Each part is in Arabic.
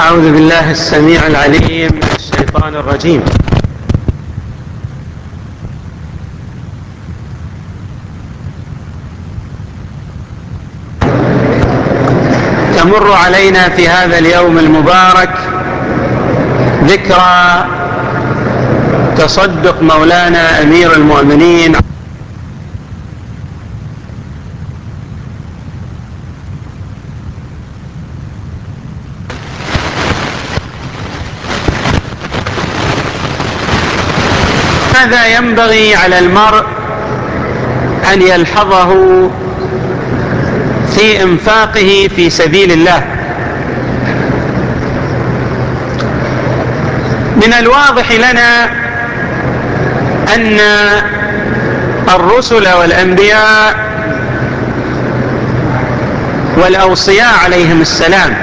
أعوذ بالله السميع العليم من الشيطان الرجيم. تمر علينا في هذا اليوم المبارك ذكرى تصدق مولانا أمير المؤمنين ماذا ينبغي على المرء أن يلحظه في إنفاقه في سبيل الله؟ من الواضح لنا أن الرسل والأنبياء والأوصياء عليهم السلام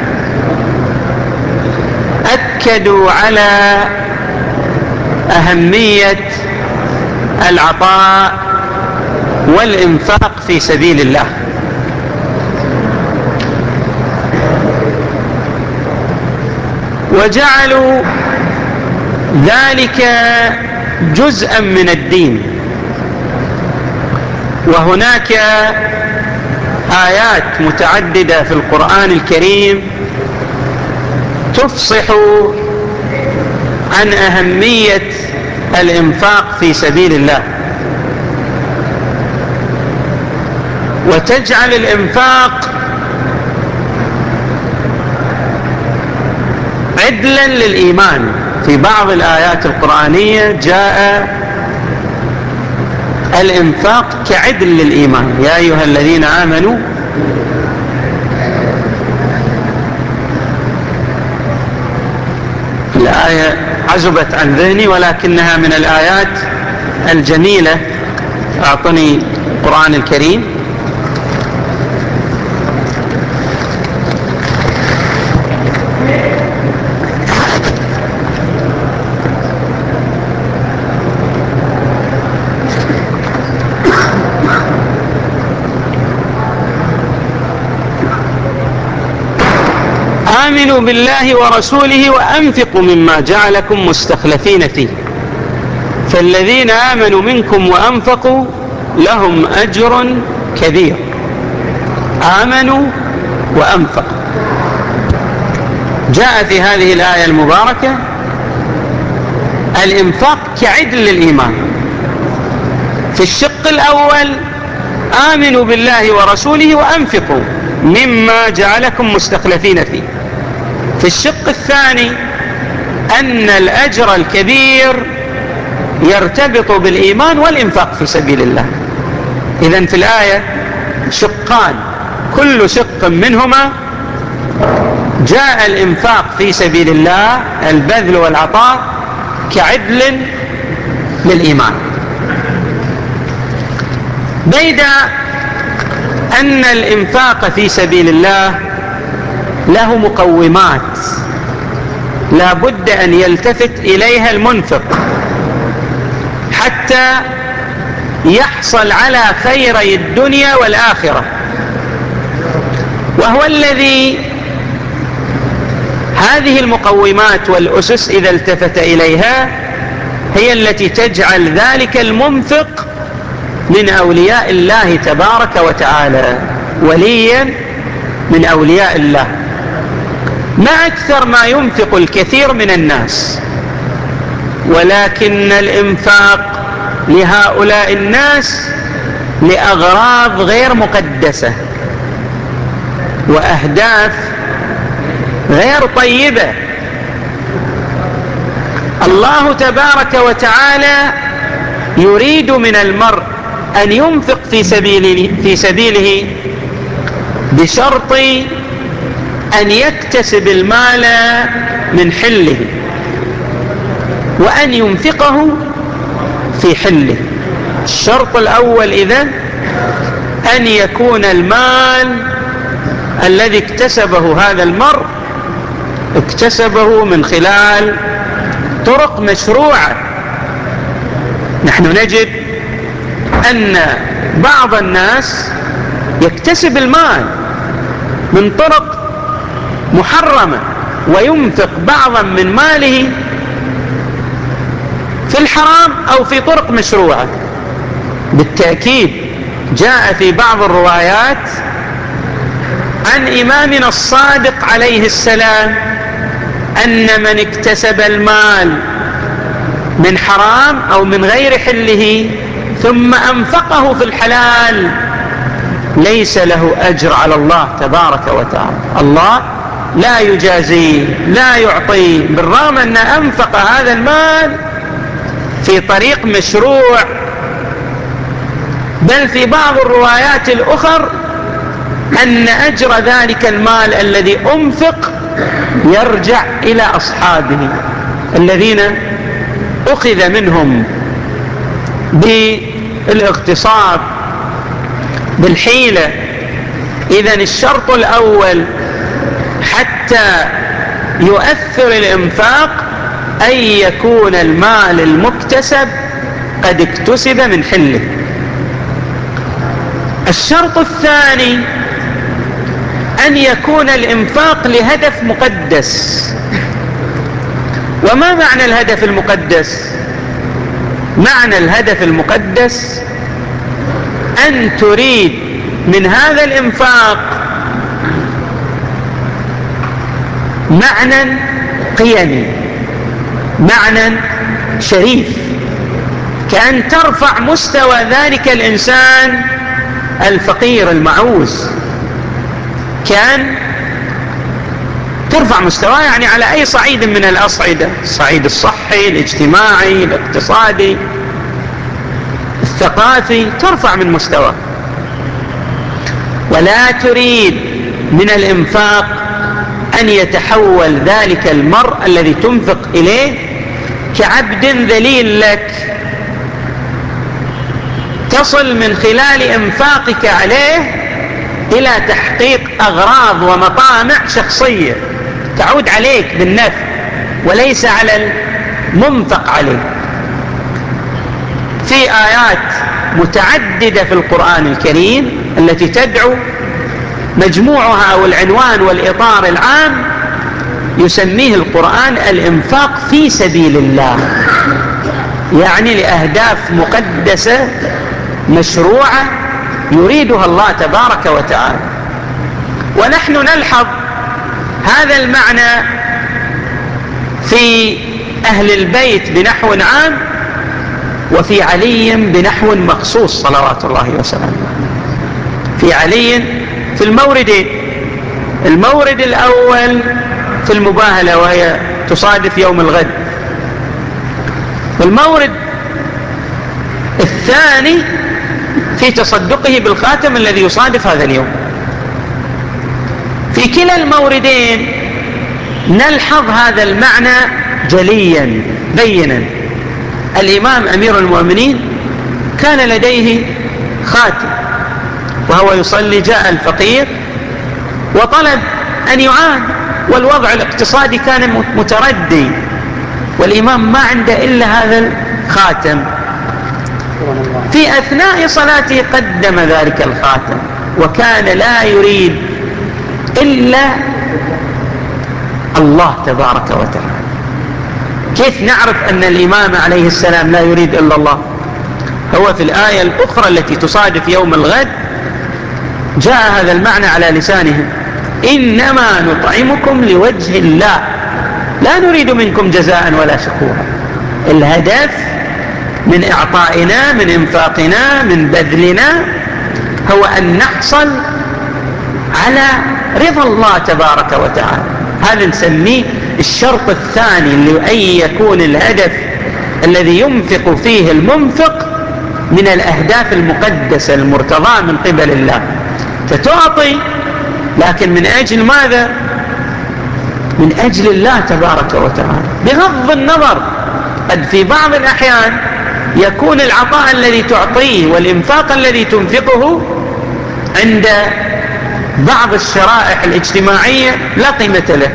أكدوا على أهمية العطاء والإنفاق في سبيل الله، وجعلوا ذلك جزءا من الدين. وهناك آيات متعددة في القرآن الكريم تفصح عن أهمية الإنفاق في سبيل الله، وتجعل الإنفاق عدلا للإيمان. في بعض الآيات القرآنية جاء الإنفاق كعدل للإيمان. يا أيها الذين آمنوا الآية عزبت عن ذهني ولكنها من الآيات الجميلة. أعطني القرآن الكريم. آمنوا بالله ورسوله وأنفقوا مما جعلكم مستخلفين فيه فالذين آمنوا منكم وأنفقوا لهم أجر كبير. آمنوا وأنفقوا. جاء في هذه الآية المباركة الإنفاق كعدل للإيمان. في الشق الأول آمنوا بالله ورسوله وأنفقوا مما جعلكم مستخلفين فيه. في الشق الثاني أن الأجر الكبير يرتبط بالإيمان والإنفاق في سبيل الله. إذن في الآية شقان، كل شق منهما جاء الإنفاق في سبيل الله البذل والعطاء كعدل للإيمان، بيد أن الإنفاق في سبيل الله له مقومات لا بد أن يلتفت إليها المنفق حتى يحصل على خيري الدنيا والآخرة. وهو الذي هذه المقومات والأسس إذا التفت إليها هي التي تجعل ذلك المنفق من أولياء الله تبارك وتعالى، وليا من أولياء الله. ما أكثر ما ينفق الكثير من الناس، ولكن الإنفاق لهؤلاء الناس لأغراض غير مقدسة وأهداف غير طيبة. الله تبارك وتعالى يريد من المرء أن ينفق في سبيله بشرط أن يكتسب المال من حله وأن ينفقه في حله. الشرط الأول إذن أن يكون المال الذي اكتسبه هذا المرء اكتسبه من خلال طرق مشروعة. نحن نجد أن بعض الناس يكتسب المال من طرق محرمة وينفق بعضا من ماله في الحرام أو في طرق مشروعة. بالتأكيد جاء في بعض الروايات عن إمامنا الصادق عليه السلام أن من اكتسب المال من حرام أو من غير حله ثم أنفقه في الحلال ليس له أجر على الله تبارك وتعالى. الله لا يجازيه، لا يعطيه، بالرغم أن أنفق هذا المال في طريق مشروع. بل في بعض الروايات الأخرى أن أجر ذلك المال الذي أنفق يرجع إلى أصحابه الذين أخذ منهم بالاغتصاب بالحيلة. إذن الشرط الأول حتى يؤثر الإنفاق أن يكون المال المكتسب قد اكتسب من حله. الشرط الثاني أن يكون الإنفاق لهدف مقدس. وما معنى الهدف المقدس؟ معنى الهدف المقدس أن تريد من هذا الإنفاق معنى قيمي، معنى شريف، كأن ترفع مستوى ذلك الإنسان الفقير المعوز، كأن ترفع مستواه يعني على أي صعيد من الأصعدة، الصعيد الصحي، الاجتماعي، الاقتصادي، الثقافي، ترفع من مستواه. ولا تريد من الإنفاق أن يتحول ذلك المرء الذي تنفق إليه كعبد ذليل لك تصل من خلال إنفاقك عليه إلى تحقيق أغراض ومطامع شخصية تعود عليك بالنفع وليس على المنفق عليه. في آيات متعددة في القرآن الكريم التي تدعو مجموعها أو العنوان والإطار العام يسميه القرآن الإنفاق في سبيل الله، يعني لأهداف مقدسة مشروعة يريدها الله تبارك وتعالى. ونحن نلحظ هذا المعنى في أهل البيت بنحو عام وفي علي بنحو مخصوص صلوات الله وسلامه. في علي في الموردين، المورد الأول في المباهلة وهي تصادف يوم الغد، والمورد الثاني في تصدقه بالخاتم الذي يصادف هذا اليوم. في كلا الموردين نلحظ هذا المعنى جليا بينا. الإمام أمير المؤمنين كان لديه خاتم وهو يصلي، جاء الفقير وطلب أن يعان، والوضع الاقتصادي كان متردي، والإمام ما عنده إلا هذا الخاتم. في أثناء صلاته قدم ذلك الخاتم وكان لا يريد إلا الله تبارك وتعالى. كيف نعرف أن الإمام عليه السلام لا يريد إلا الله؟ هو في الآية الأخرى التي تصادف يوم الغد جاء هذا المعنى على لسانهم: إنما نطعمكم لوجه الله لا نريد منكم جزاء ولا شكورا. الهدف من إعطائنا، من إنفاقنا، من بذلنا هو أن نحصل على رضا الله تبارك وتعالى. هذا نسميه الشرط الثاني، لأن يكون الهدف الذي ينفق فيه المنفق من الأهداف المقدسة المرتضاة من قبل الله. فتعطي لكن من أجل ماذا؟ من أجل الله تبارك وتعالى، بغض النظر قد في بعض الأحيان يكون العطاء الذي تعطيه والإنفاق الذي تنفقه عند بعض الشرائح الاجتماعية لا قيمة له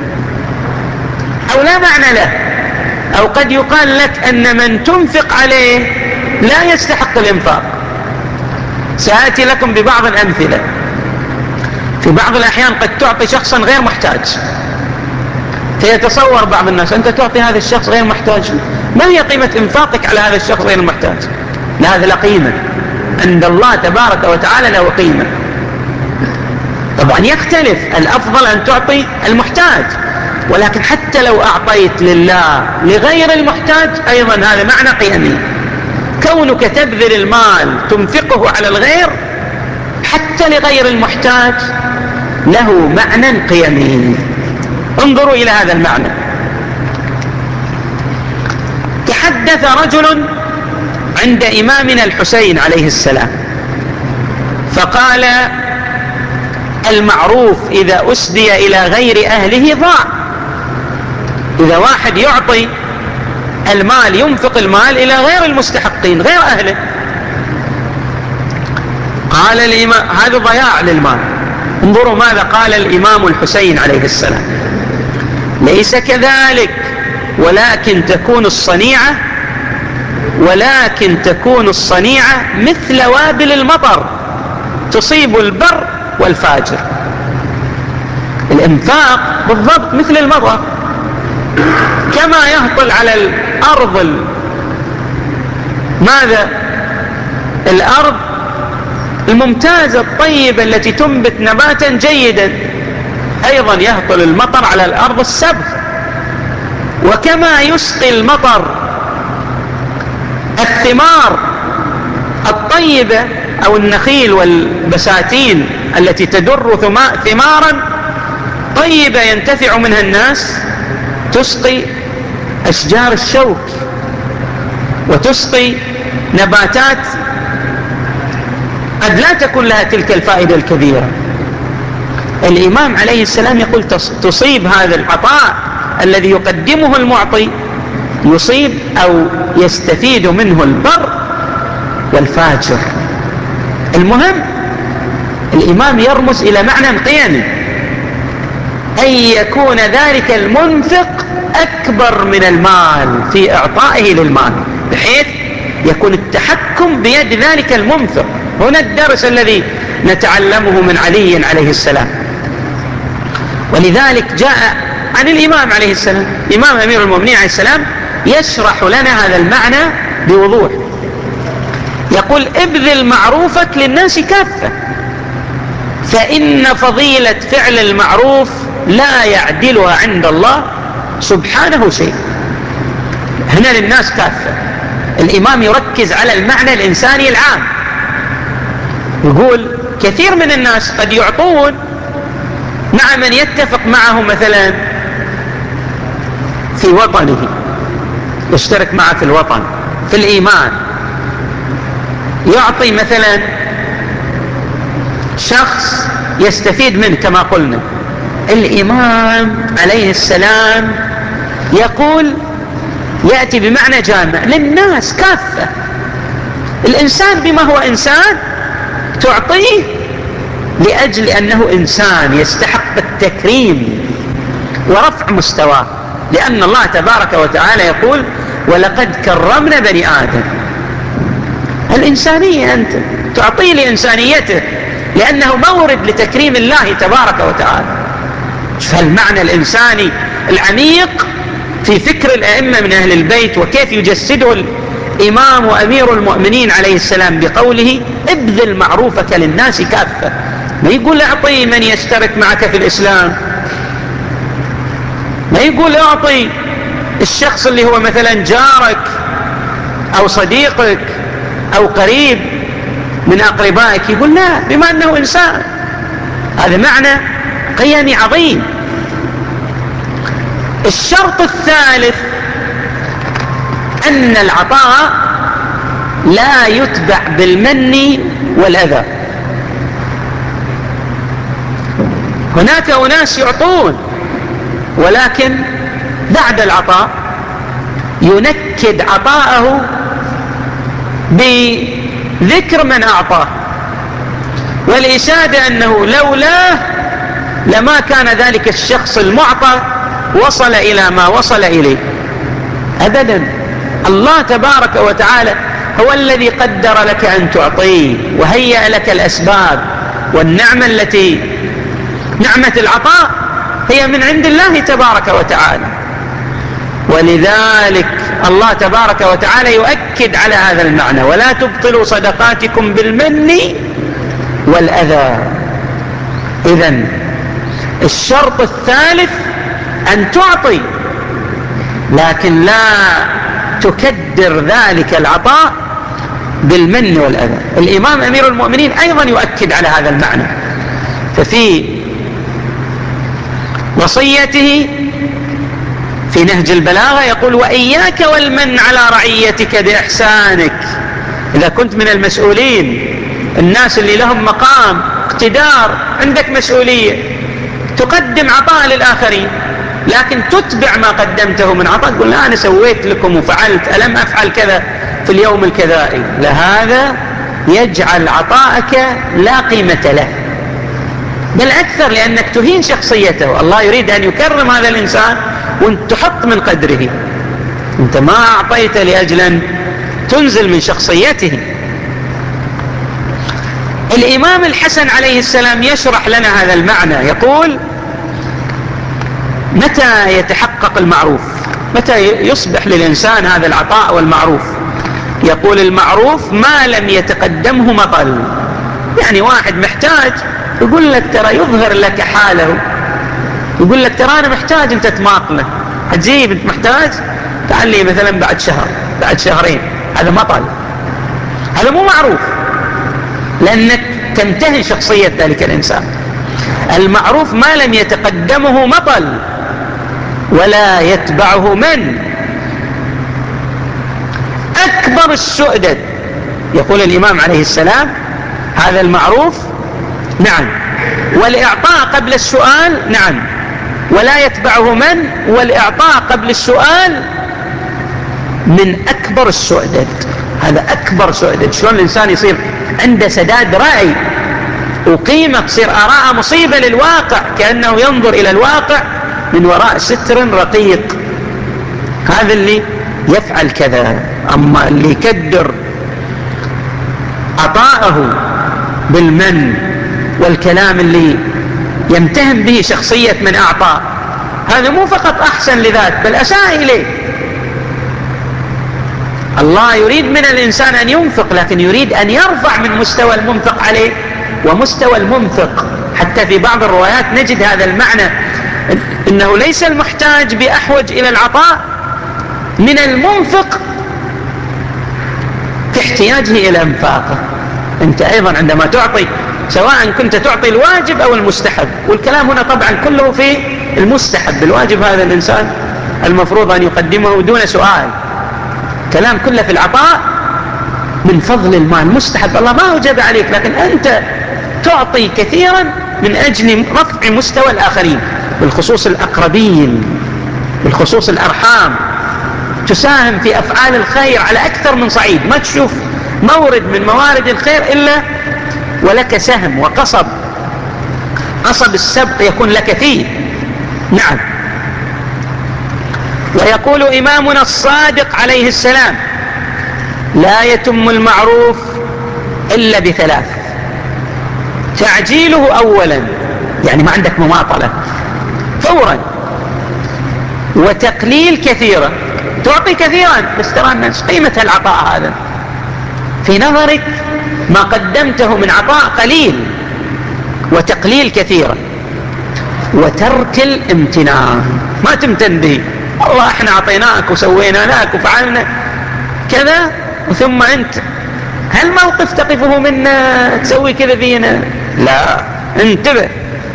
أو لا معنى له، أو قد يقال لك أن من تنفق عليه لا يستحق الإنفاق. سآتي لكم ببعض الأمثلة. في بعض الأحيان قد تعطي شخصا غير محتاج فيتصور بعض الناس أنت تعطي هذا الشخص غير محتاج، ما هي قيمة إنفاقك على هذا الشخص غير المحتاج؟ لا، هذا لا قيمة عند الله تبارك وتعالى، له قيمة. طبعا يختلف، الأفضل أن تعطي المحتاج، ولكن حتى لو أعطيت لله لغير المحتاج أيضا هذا معنى قيمي. كونك تبذل المال تنفقه على الغير حتى لغير المحتاج له معنى قيمي. انظروا إلى هذا المعنى. تحدث رجل عند إمامنا الحسين عليه السلام فقال: المعروف إذا أسدي إلى غير أهله ضاع. إذا واحد يعطي المال، ينفق المال إلى غير المستحقين غير أهله، قال الإمام هذا ضياع للمال. انظروا ماذا قال الإمام الحسين عليه السلام: ليس كذلك، ولكن تكون الصنيعة مثل وابل المطر تصيب البر والفاجر. الإنفاق بالضبط مثل المطر، كما يهطل على الأرض ماذا؟ الأرض الممتازة الطيبة التي تنبت نباتا جيدا، أيضا يهطل المطر على الأرض السبخ. وكما يسقي المطر الثمار الطيبة أو النخيل والبساتين التي تدر ثمارا طيبة ينتفع منها الناس، تسقي أشجار الشوك وتسقي نباتات قد لا تكون لها تلك الفائدة الكبيرة. الإمام عليه السلام يقول تصيب هذا العطاء الذي يقدمه المعطي، يصيب أو يستفيد منه البر والفاجر. المهم الإمام يرمز إلى معنى قيمي، أن يكون ذلك المنفق أكبر من المال في إعطائه للمال، بحيث يكون التحكم بيد ذلك المنفق. هنا الدرس الذي نتعلمه من علي عليه السلام. ولذلك جاء عن الإمام عليه السلام، إمام أمير المؤمنين عليه السلام، يشرح لنا هذا المعنى بوضوح. يقول: ابذل معروفك للناس كافة، فإن فضيلة فعل المعروف لا يعدلها عند الله سبحانه شيء. هنا للناس كافة. الإمام يركز على المعنى الإنساني العام، يقول كثير من الناس قد يعطون مع من يتفق معه مثلا في وطنه، يشترك معه في الوطن، في الإيمان. يعطي مثلا شخص يستفيد منه كما قلنا. الإمام عليه السلام يقول، يأتي بمعنى جامع للناس كافة. الإنسان بما هو إنسان تعطيه لأجل أنه إنسان يستحق التكريم ورفع مستواه، لأن الله تبارك وتعالى يقول: ولقد كرمنا بني آدم. الإنسانية أنت تعطيه لإنسانيته، لأنه مورد لتكريم الله تبارك وتعالى. فالمعنى الإنساني العميق في فكر الأئمة من أهل البيت، وكيف يجسده الإمام وأمير المؤمنين عليه السلام بقوله: ابذل معروفك للناس كافة. ما يقول اعطي من يشترك معك في الإسلام، ما يقول اعطي الشخص اللي هو مثلا جارك أو صديقك أو قريب من أقربائك، يقول لا، بما أنه إنسان. هذا معنى قيمي عظيم. الشرط الثالث أن العطاء لا يتبع بالمن والأذى. هناك أناس يعطون ولكن بعد العطاء ينكد عطاءه بذكر من أعطاه والإشادة أنه لولاه لما كان ذلك الشخص المعطى وصل إلى ما وصل إليه. أبدا، الله تبارك وتعالى هو الذي قدر لك أن تعطيه وهيأ لك الأسباب، والنعمة التي نعمة العطاء هي من عند الله تبارك وتعالى. ولذلك الله تبارك وتعالى يؤكد على هذا المعنى: ولا تبطلوا صدقاتكم بالمن والأذى. إذن الشرط الثالث أن تعطي، لكن لا تكدر ذلك العطاء بالمن والأذى. الإمام أمير المؤمنين أيضا يؤكد على هذا المعنى، ففي وصيته في نهج البلاغة يقول: وإياك والمن على رعيتك بإحسانك. إذا كنت من المسؤولين، الناس اللي لهم مقام اقتدار، عندك مسؤولية، تقدم عطاء للآخرين، لكن تتبع ما قدمته من عطاء، تقول: لا أنا سويت لكم وفعلت، ألم أفعل كذا في اليوم الكذائي. لهذا يجعل عطاءك لا قيمة له، بل أكثر، لأنك تهين شخصيته. الله يريد أن يكرم هذا الإنسان وانت تحط من قدره، انت ما أعطيت لأجل أن تنزل من شخصيته. الإمام الحسن عليه السلام يشرح لنا هذا المعنى، يقول: متى يتحقق المعروف؟ متى يصبح للإنسان هذا العطاء والمعروف؟ يقول: المعروف ما لم يتقدمه مطل. يعني واحد محتاج يقول لك ترى، يظهر لك حاله، يقول لك ترى أنا محتاج، أنت تماطله، هتجيب أنت محتاج، تعال لي مثلا بعد شهر، بعد شهرين. هذا مطل، هذا مو معروف، لأنك تنتهي شخصية ذلك الإنسان. المعروف ما لم يتقدمه مطل ولا يتبعه من. أكبر السؤدد، يقول الإمام عليه السلام، هذا المعروف، نعم، والإعطاء قبل السؤال، نعم، ولا يتبعه من، والإعطاء قبل السؤال من أكبر السؤدد. هذا أكبر سؤدد. شلون الإنسان يصير عنده سداد رأي وقيمة، تصير آراء مصيبة للواقع، كأنه ينظر إلى الواقع من وراء ستر رقيق. هذا اللي يفعل كذا. أما اللي يكدر عطاءه بالمن والكلام اللي يمتهن به شخصية من أعطى، هذا مو فقط أحسن لذات، بل أساء إليه. الله يريد من الإنسان أن ينفق، لكن يريد أن يرفع من مستوى المنفق عليه ومستوى المنفق. حتى في بعض الروايات نجد هذا المعنى، إنه ليس المحتاج بأحوج إلى العطاء من المنفق في احتياجه إلى انفاقه. أنت أيضا عندما تعطي، سواء كنت تعطي الواجب أو المستحب، والكلام هنا طبعا كله في المستحب. الواجب هذا الإنسان المفروض أن يقدمه دون سؤال، كلام كله في العطاء من فضل المال. مستحب الله ما أوجب عليك، لكن أنت تعطي كثيرا من أجل رفع مستوى الآخرين، بالخصوص الأقربين، بالخصوص الأرحام. تساهم في أفعال الخير على أكثر من صعيد، ما تشوف مورد من موارد الخير إلا ولك سهم وقصب، قصب السبق يكون لك فيه. نعم. ويقول إمامنا الصادق عليه السلام: لا يتم المعروف إلا بثلاث: تعجيله أولا، يعني ما عندك مماطلة، فورا، وتقليل كثيرا، تعطي كثيرا بس ترى الناس قيمة العطاء هذا في نظرك ما قدمته من عطاء قليل، وتقليل كثيرا، وترك الامتنان، ما تمتن به. والله احنا اعطيناك وسوينا لك وفعلنا كذا، ثم انت هل موقف تقفه منا تسوي كذا فينا؟ لا، انتبه.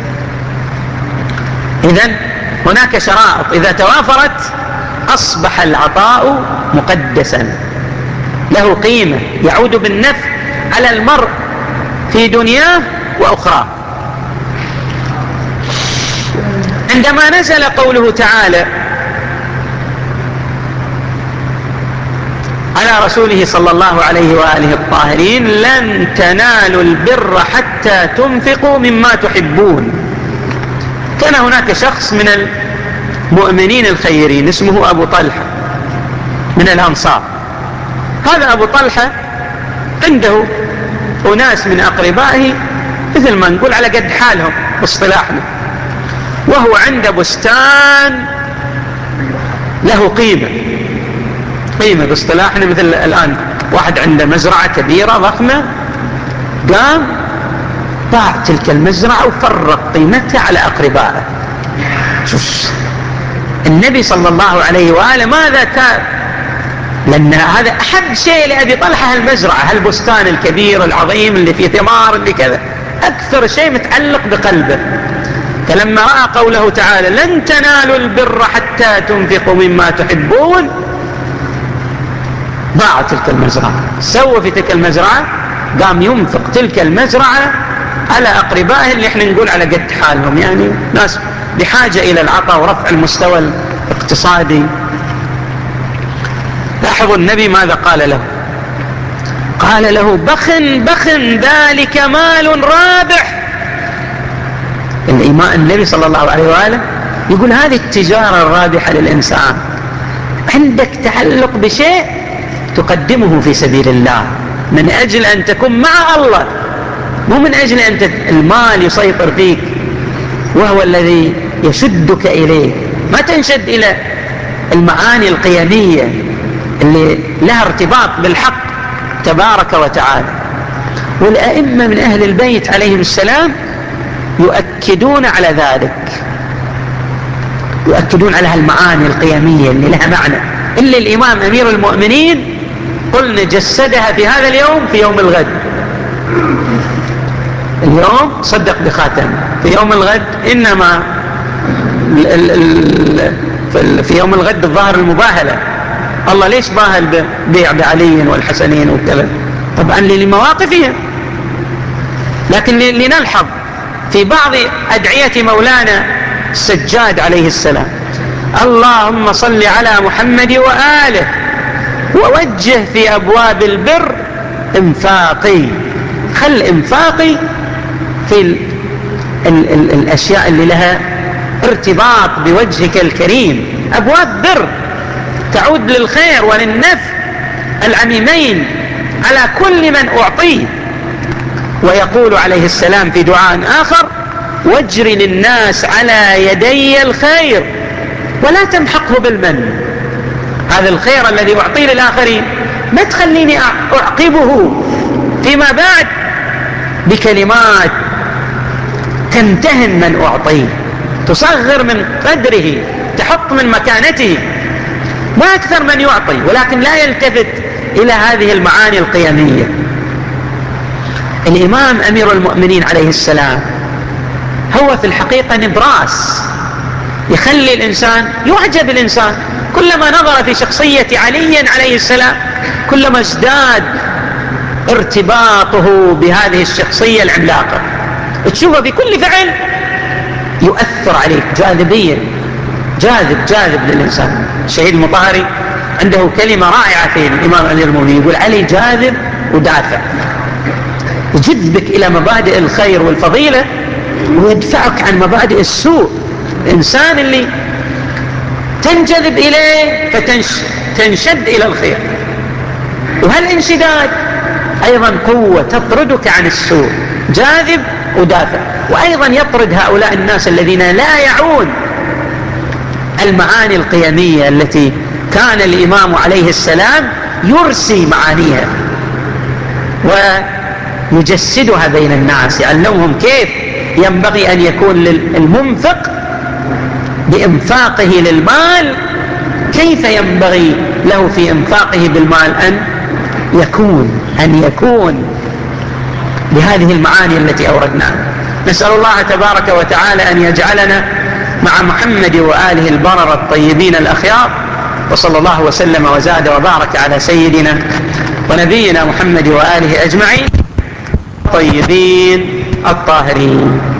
إذن هناك شرائط إذا توافرت أصبح العطاء مقدسا، له قيمة، يعود بالنفع على المرء في دنياه وأخرى. عندما نزل قوله تعالى على رسوله صلى الله عليه وآله الطاهرين: لن تنالوا البر حتى تنفقوا مما تحبون. كان هناك شخص من المؤمنين الخيرين اسمه أبو طلحة من الأنصار. هذا أبو طلحة عنده أناس من أقربائه مثل ما نقول على قد حالهم باصطلاحنا، وهو عند بستان له قيمة باصطلاحنا، مثل الآن واحد عنده مزرعة كبيرة ضخمة، قام باع تلك المزرعة وفرق قيمتها على أقربائه. شوف النبي صلى الله عليه وآله ماذا كان، لأن هذا أحب شيء لأبي طلحة، المزرعة، هالبستان الكبير العظيم اللي فيه ثمار اللي كذا، أكثر شيء متعلق بقلبه. فلما رأى قوله تعالى لن تنالوا البر حتى تنفقوا مما تحبون، باع تلك المزرعة، سوى في تلك المزرعة، قام ينفق تلك المزرعة على أقربائه اللي احنا نقول على قد حالهم، يعني ناس بحاجة إلى العطاء ورفع المستوى الاقتصادي. لاحظوا النبي ماذا قال له، قال له بخ ذلك مال رابح. النبي صلى الله عليه وآله يقول هذه التجارة الرابحة للإنسان، عندك تعلق بشيء تقدمه في سبيل الله من أجل أن تكون مع الله، مو من أجل أن المال يسيطر فيك وهو الذي يشدك إليه. ما تنشد إلى المعاني القيمية اللي لها ارتباط بالحق تبارك وتعالى. والأئمة من أهل البيت عليهم السلام يؤكدون على ذلك، يؤكدون على المعاني القيمية اللي لها معنى، اللي الإمام أمير المؤمنين قلنا جسدها في هذا اليوم، في يوم الغد. اليوم صدق بخاتم، في يوم الغد إنما في يوم الغد الظاهر المباهلة. الله ليش باهل ببيع بعلي والحسنين وكذا؟ طبعا لمواقفهم. لكن لنلحظ في بعض أدعية مولانا السجاد عليه السلام اللهم صل على محمد وآله ووجه في أبواب البر إنفاقي، خل إنفاقي في الأشياء اللي لها ارتباط بوجهك الكريم، أبواب بر تعود للخير وللنفع العميمين على كل من أعطيه. ويقول عليه السلام في دعاء آخر واجر للناس على يدي الخير ولا تمحقه بالمن. هذا الخير الذي أعطيه للآخرين ما تخليني أعقبه فيما بعد بكلمات تمتهن من أعطيه، تصغر من قدره، تحط من مكانته، ما أكثر من يعطي ولكن لا يلتفت إلى هذه المعاني القيمية. الإمام أمير المؤمنين عليه السلام هو في الحقيقة نبراس يخلي الإنسان يعجب. الإنسان كلما نظر في شخصية علي عليه السلام كلما ازداد ارتباطه بهذه الشخصية العملاقة، تشوفه بكل فعل يؤثر عليك جاذبيا، جاذب للإنسان. الشهيد المطهري عنده كلمة رائعة في الإمام أمير المؤمنين، يقول علي جاذب ودافع، يجذبك إلى مبادئ الخير والفضيلة ويدفعك عن مبادئ السوء. الإنسان اللي تنجذب إليه فتنشد إلى الخير، وهالانشداد أيضا قوة تطردك عن السوء، جاذب ودافع. وأيضا يطرد هؤلاء الناس الذين لا يعون المعاني القيمية التي كان الإمام عليه السلام يرسي معانيها ويجسدها بين الناس، يعلمهم كيف ينبغي أن يكون المنفق بإنفاقه للمال، كيف ينبغي له في إنفاقه بالمال أن يكون بهذه المعاني التي أوردناها. نسأل الله تبارك وتعالى أن يجعلنا مع محمد وآله البررة الطيبين الأخيار، وصلى الله وسلم وزاد وبارك على سيدنا ونبينا محمد وآله أجمعين الطيبين الطاهرين.